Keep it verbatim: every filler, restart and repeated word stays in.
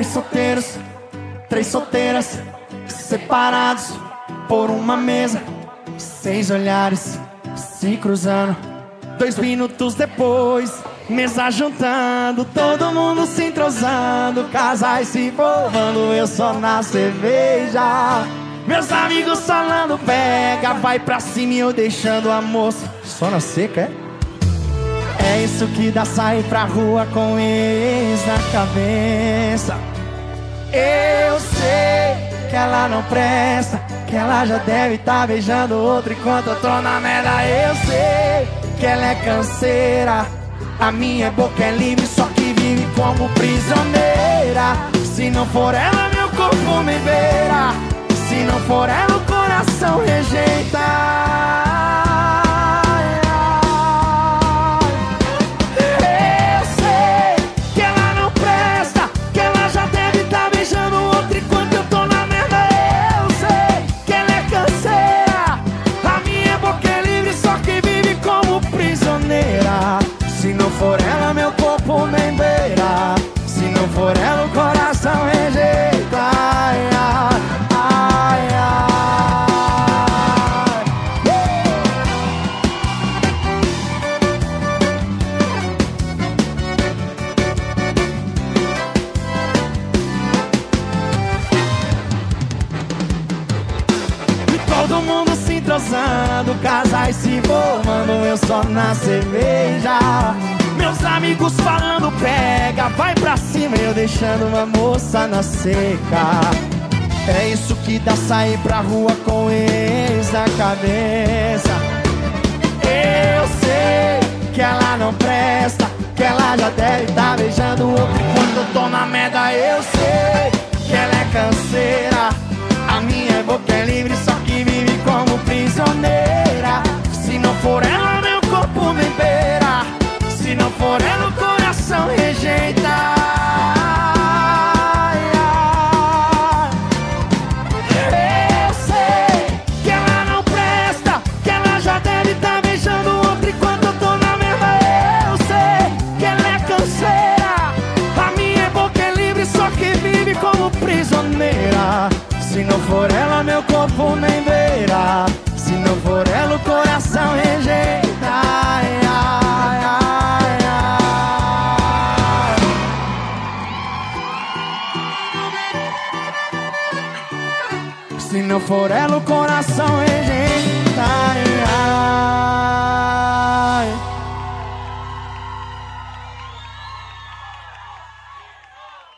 Dois solteiros, três solteiras, separados por uma mesa, seis olhares se cruzando. Dois minutos depois, mesa juntando, todo mundo se entrosando, casais se envolvendo, eu só na cerveja. Meus amigos falando, pega, vai pra cima e eu deixando a moça só na seca, é? É isso que dá sair pra rua com ex na cabeça. Eu sei que ela não presta, que ela já deve tá beijando outro enquanto eu tô na merda. Eu sei que ela é canseira, a minha boca é livre, só que vive como prisioneira. Se não for ela, meu corpo me beira. Se não for ela, o coração rejeita. Eu sei que ela não presta, que ela já deve tá beijando outro enquanto eu tô na merda. Eu sei que ela é canseira, a minha boca é livre, só que vive como prisioneira. Se não for ela, meu corpo nem beira. Se não for ela, o coração rejeita. Ai, ai, ai, ai. E todo mundo se entrosando, casais se formando, eu só na cerveja. Meus amigos falando, pega, vai pra cima, eu deixando uma moça na seca. É isso que dá sair pra rua com ex na cabeça. Eu sei que ela não presta, que ela já deve tá beijando outro enquanto eu tô na merda. Eu sei que ela é canseira, a minha boca é livre, só que vive como prisioneira. Se não for ela, meu corpo me beira. Se não for ela, o coração rejeita. Ai, ai. Eu sei que ela não presta, que ela já deve tá beijando outro enquanto eu tô na merda. Eu sei que ela é canseira, a minha boca é livre, só que vive como prisioneira. Se não for ela, meu corpo nem beira. Se não for ela, o coração rejeita. Ai, ai, ai, ai. Se não for ela, o coração rejeita. Ai, ai.